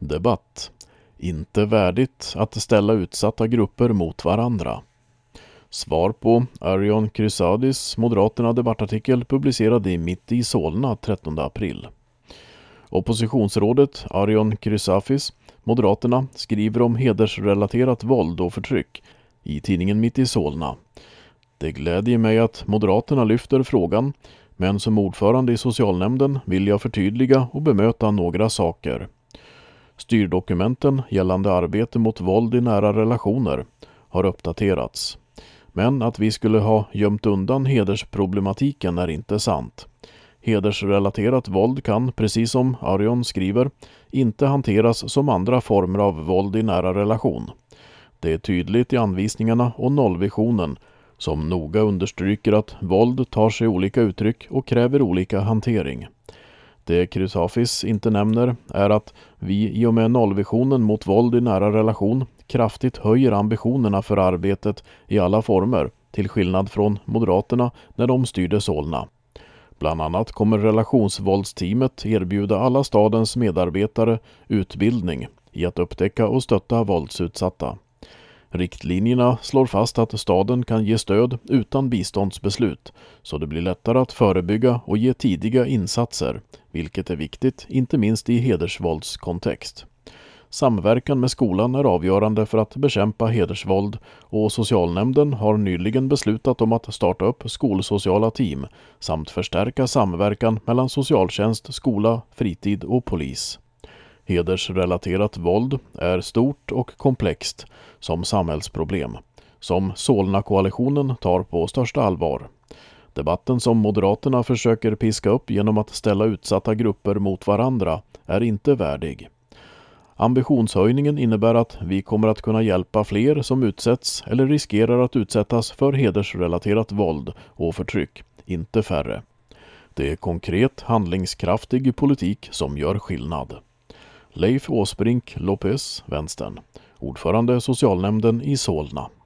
Debatt. Inte värdigt att ställa utsatta grupper mot varandra. Svar på Arion Chrysadis Moderaterna debattartikel publicerad i Mitt i Solna 13 april. Oppositionsrådet Arion Chrysafis, Moderaterna, skriver om hedersrelaterat våld och förtryck i tidningen Mitt i Solna. Det glädjer mig att Moderaterna lyfter frågan, men som ordförande i socialnämnden vill jag förtydliga och bemöta några saker. Styrdokumenten gällande arbete mot våld i nära relationer har uppdaterats. Men att vi skulle ha gömt undan hedersproblematiken är inte sant. Hedersrelaterat våld kan, precis som Arion skriver, inte hanteras som andra former av våld i nära relation. Det är tydligt i anvisningarna och nollvisionen som noga understryker att våld tar sig olika uttryck och kräver olika hantering. Det Chrysafis inte nämner är att vi i och med nollvisionen mot våld i nära relation kraftigt höjer ambitionerna för arbetet i alla former, till skillnad från Moderaterna när de styrde Solna. Bland annat kommer relationsvåldsteamet erbjuda alla stadens medarbetare utbildning i att upptäcka och stötta våldsutsatta. Riktlinjerna slår fast att staden kan ge stöd utan biståndsbeslut, så det blir lättare att förebygga och ge tidiga insatser, vilket är viktigt, inte minst i hedersvåldskontext. Samverkan med skolan är avgörande för att bekämpa hedersvåld och socialnämnden har nyligen beslutat om att starta upp skolsociala team samt förstärka samverkan mellan socialtjänst, skola, fritid och polis. Hedersrelaterat våld är stort och komplext som samhällsproblem, som Solna-koalitionen tar på största allvar. Debatten som Moderaterna försöker piska upp genom att ställa utsatta grupper mot varandra är inte värdig. Ambitionshöjningen innebär att vi kommer att kunna hjälpa fler som utsätts eller riskerar att utsättas för hedersrelaterat våld och förtryck, inte färre. Det är konkret, handlingskraftig politik som gör skillnad. Leif Åsbrink Lopez, Vänstern, ordförande socialnämnden i Solna.